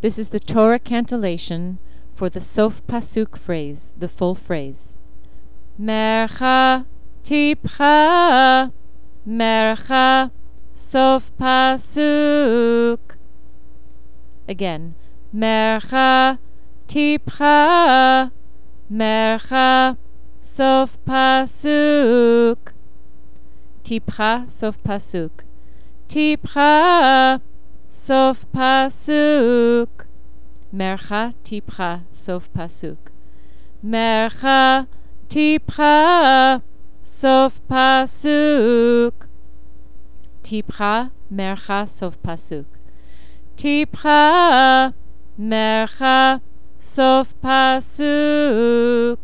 This is the Torah cantillation for the Sof Pasuk phrase, the full phrase. Mercha tipcha, mercha Sof Pasuk. Again, mercha tipcha, mercha Sof Pasuk. Tipcha Sof Pasuk. Tipcha Sof Pasuk. Mercha tipcha Sof Pasuk. Mercha tipcha Sof Pasuk. Tipcha mercha Sof Pasuk. Tipcha mercha Sof Pasuk.